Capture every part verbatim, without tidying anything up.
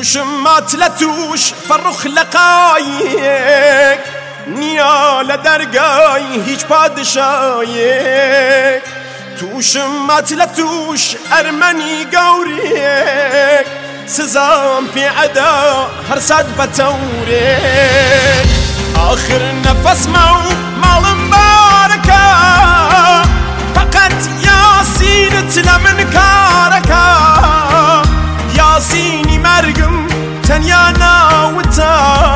توشم ماتلتوش فرخ لقایک نیا لدرگای هیچ پادشایک توشم ماتلتوش ارمنی گوریک سزام في عدا هرساد بتورك آخر نفس مو مال مباركة فقط ياسين تلمن كاركا ياسيني مرقم تنيا ناوتا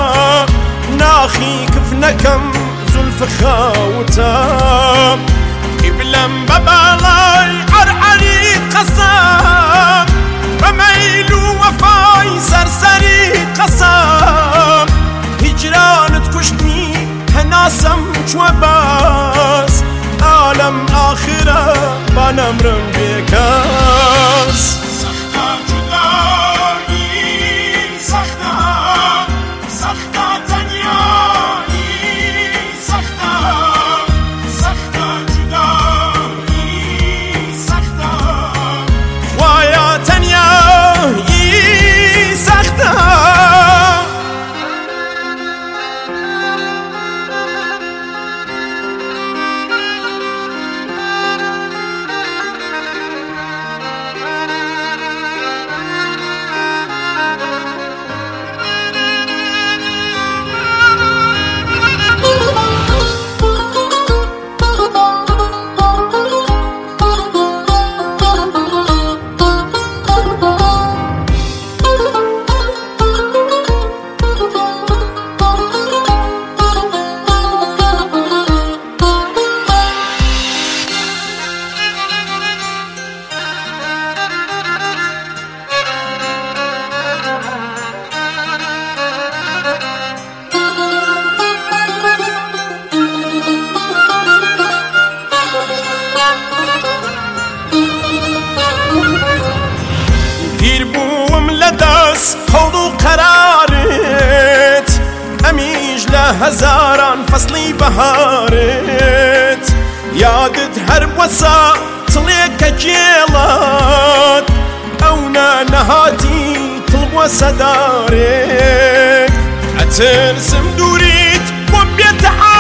ناخي كفنكم زلف خاوتا قبلم ببالاي عرعري قصام بميلو وفاي سرسري قصام هجران تكشتني هناسم شوباس عالم آخرة بنمرم بكاس سختا جدایی سختا سختا تنیایی سختا سختا جدایی سختا خوایا تنیایی سختا بوم لدس خودو قرارت أميج لهزاران فصلي بهارت يادت هرب وسا طليك جيلات أونا نهاتي طلب وسدارت أترسم دوريت وبيت